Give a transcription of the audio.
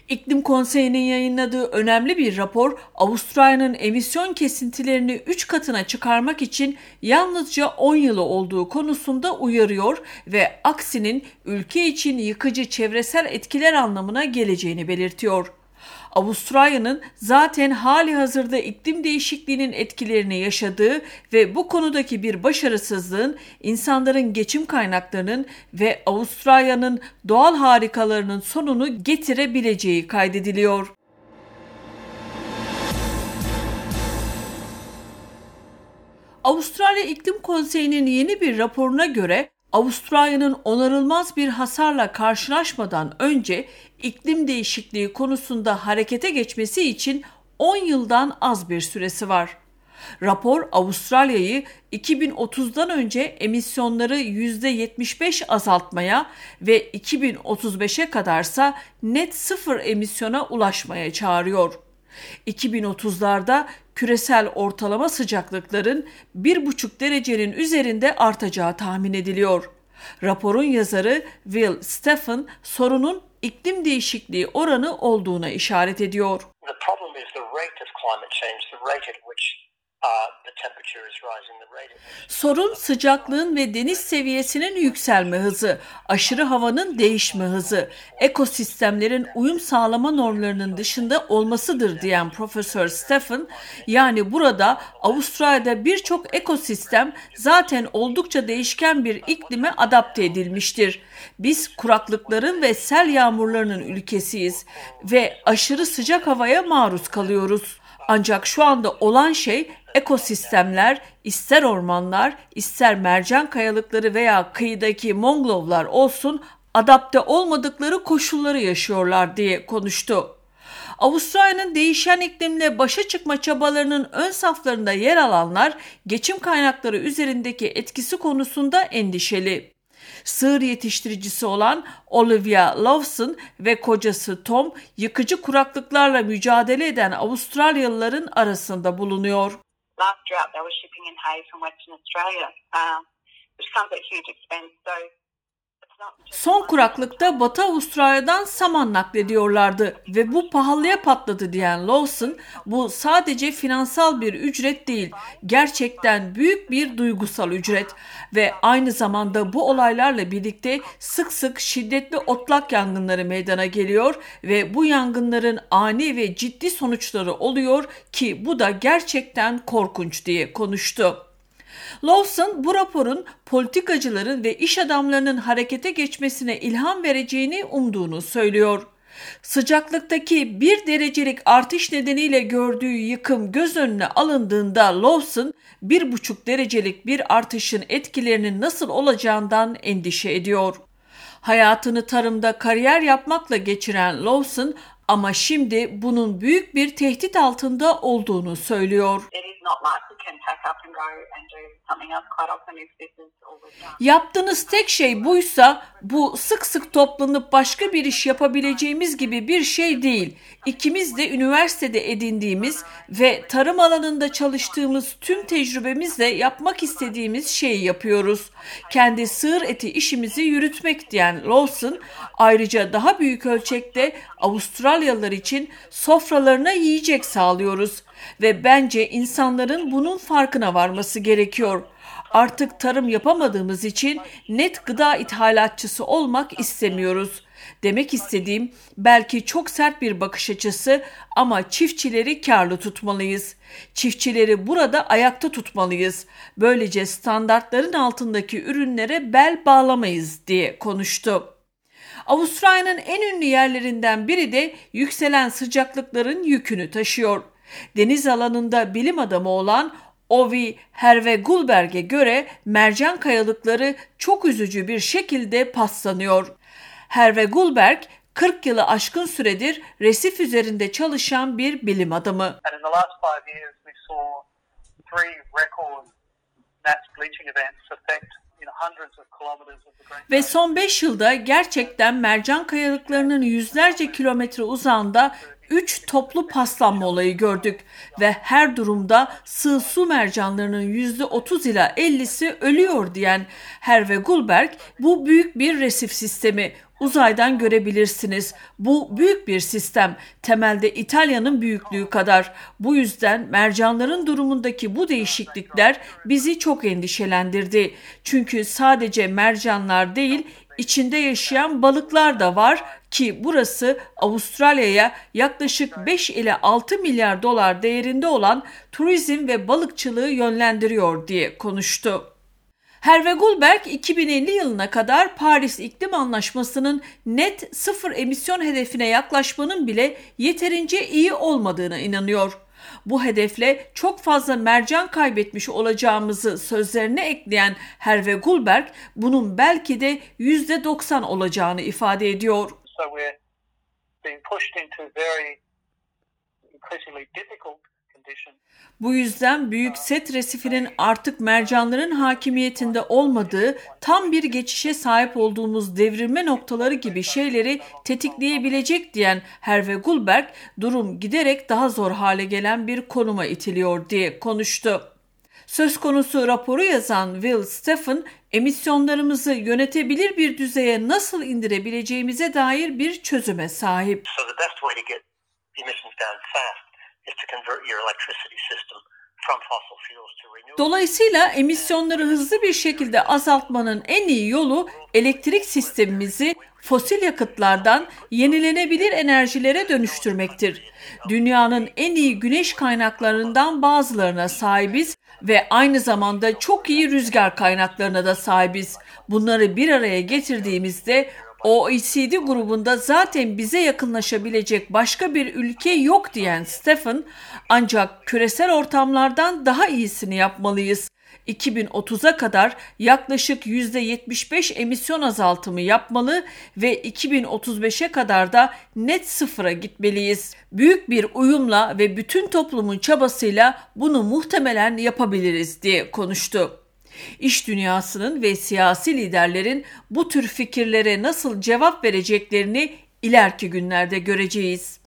İklim Konseyi'nin yayınladığı önemli bir rapor, Avustralya'nın emisyon kesintilerini 3 katına çıkarmak için yalnızca 10 yılı olduğu konusunda uyarıyor ve aksinin ülke için yıkıcı çevresel etkiler anlamına geleceğini belirtiyor. Avustralya'nın zaten hali hazırda iklim değişikliğinin etkilerini yaşadığı ve bu konudaki bir başarısızlığın insanların geçim kaynaklarının ve Avustralya'nın doğal harikalarının sonunu getirebileceği kaydediliyor. Avustralya İklim Konseyi'nin yeni bir raporuna göre Avustralya'nın onarılmaz bir hasarla karşılaşmadan önce iklim değişikliği konusunda harekete geçmesi için 10 yıldan az bir süresi var. Rapor Avustralya'yı 2030'dan önce emisyonları %75 azaltmaya ve 2035'e kadarsa net sıfır emisyona ulaşmaya çağırıyor. 2030'larda küresel ortalama sıcaklıkların 1,5 derecenin üzerinde artacağı tahmin ediliyor. Raporun yazarı Will Stephen sorunun iklim değişikliği oranı olduğuna işaret ediyor. Sorun sıcaklığın ve deniz seviyesinin yükselme hızı, aşırı havanın değişme hızı, ekosistemlerin uyum sağlama normlarının dışında olmasıdır diyen Profesör Stephen, yani burada Avustralya'da birçok ekosistem zaten oldukça değişken bir iklime adapte edilmiştir. Biz kuraklıkların ve sel yağmurlarının ülkesiyiz ve aşırı sıcak havaya maruz kalıyoruz. Ancak şu anda olan şey ekosistemler, ister ormanlar, ister mercan kayalıkları veya kıyıdaki mangrovlar olsun adapte olmadıkları koşulları yaşıyorlar diye konuştu. Avustralya'nın değişen iklimle başa çıkma çabalarının ön saflarında yer alanlar geçim kaynakları üzerindeki etkisi konusunda endişeli. Sığır yetiştiricisi olan Olivia Lawson ve kocası Tom, yıkıcı kuraklıklarla mücadele eden Avustralyalıların arasında bulunuyor. Son kuraklıkta Batı Avustralya'dan saman naklediyorlardı ve bu pahalıya patladı diyen Lawson, bu sadece finansal bir ücret değil, gerçekten büyük bir duygusal ücret ve aynı zamanda bu olaylarla birlikte sık sık şiddetli otlak yangınları meydana geliyor ve bu yangınların ani ve ciddi sonuçları oluyor ki bu da gerçekten korkunç diye konuştu. Lawson bu raporun politikacıların ve iş adamlarının harekete geçmesine ilham vereceğini umduğunu söylüyor. Sıcaklıktaki 1 derecelik artış nedeniyle gördüğü yıkım göz önüne alındığında Lawson 1,5 derecelik bir artışın etkilerinin nasıl olacağından endişe ediyor. Hayatını tarımda kariyer yapmakla geçiren Lawson ama şimdi bunun büyük bir tehdit altında olduğunu söylüyor. Yaptığınız tek şey buysa bu sık sık toplanıp başka bir iş yapabileceğimiz gibi bir şey değil. İkimiz de üniversitede edindiğimiz ve tarım alanında çalıştığımız tüm tecrübemizle yapmak istediğimiz şeyi yapıyoruz. Kendi sığır eti işimizi yürütmek diyen Lawson, ayrıca daha büyük ölçekte Avustralyalılar için sofralarına yiyecek sağlıyoruz ve bence insanların bunun farkına varması gerekiyor. Artık tarım yapamadığımız için net gıda ithalatçısı olmak istemiyoruz. Demek istediğim belki çok sert bir bakış açısı ama çiftçileri kârlı tutmalıyız. Çiftçileri burada ayakta tutmalıyız. Böylece standartların altındaki ürünlere bel bağlamayız diye konuştu. Avustralya'nın en ünlü yerlerinden biri de yükselen sıcaklıkların yükünü taşıyor. Deniz alanında bilim adamı olan Ovi Herve-Gulberg'e göre mercan kayalıkları çok üzücü bir şekilde paslanıyor. Herve-Gulberg 40 yılı aşkın süredir resif üzerinde çalışan bir bilim adamı. Ve son 5 yılda gerçekten mercan kayalıklarının yüzlerce kilometre uzağında 3 toplu paslanma olayı gördük ve her durumda sığ su mercanlarının %30 ila 50'si ölüyor diyen Herve Gulberg, bu büyük bir resif sistemi. uzaydan görebilirsiniz. Bu büyük bir sistem. Temelde İtalya'nın büyüklüğü kadar. Bu yüzden mercanların durumundaki bu değişiklikler bizi çok endişelendirdi. Çünkü sadece mercanlar değil, içinde yaşayan balıklar da var ki burası Avustralya'ya yaklaşık 5 ile 6 milyar dolar değerinde olan turizm ve balıkçılığı yönlendiriyor diye konuştu. Hervé Gulberg 2050 yılına kadar Paris İklim Anlaşması'nın net sıfır emisyon hedefine yaklaşmanın bile yeterince iyi olmadığına inanıyor. Bu hedefle çok fazla mercan kaybetmiş olacağımızı sözlerine ekleyen Hervé Gulberg, bunun belki de %90 olacağını ifade ediyor. So we're being pushed into very increasingly difficult conditions. Bu yüzden Büyük Set Resifi'nin artık mercanların hakimiyetinde olmadığı, tam bir geçişe sahip olduğumuz devrilme noktaları gibi şeyleri tetikleyebilecek diyen Hervé Gulberg, durum giderek daha zor hale gelen bir konuma itiliyor diye konuştu. Söz konusu raporu yazan Will Steffen, emisyonlarımızı yönetebilir bir düzeye nasıl indirebileceğimize dair bir çözüme sahip. So the best way to get emissions down fast is to convert your electricity system from fossil fuels to renewables. Dolayısıyla emisyonları hızlı bir şekilde azaltmanın en iyi yolu elektrik sistemimizi fosil yakıtlardan yenilenebilir enerjilere dönüştürmektir. Dünyanın en iyi güneş kaynaklarından bazılarına sahibiz ve aynı zamanda çok iyi rüzgar kaynaklarına da sahibiz. Bunları bir araya getirdiğimizde OECD grubunda zaten bize yakınlaşabilecek başka bir ülke yok diyen Steffen, ancak küresel ortamlardan daha iyisini yapmalıyız. 2030'a kadar yaklaşık %75 emisyon azaltımı yapmalı ve 2035'e kadar da net sıfıra gitmeliyiz. Büyük bir uyumla ve bütün toplumun çabasıyla bunu muhtemelen yapabiliriz diye konuştu. İş dünyasının ve siyasi liderlerin bu tür fikirlere nasıl cevap vereceklerini ileriki günlerde göreceğiz.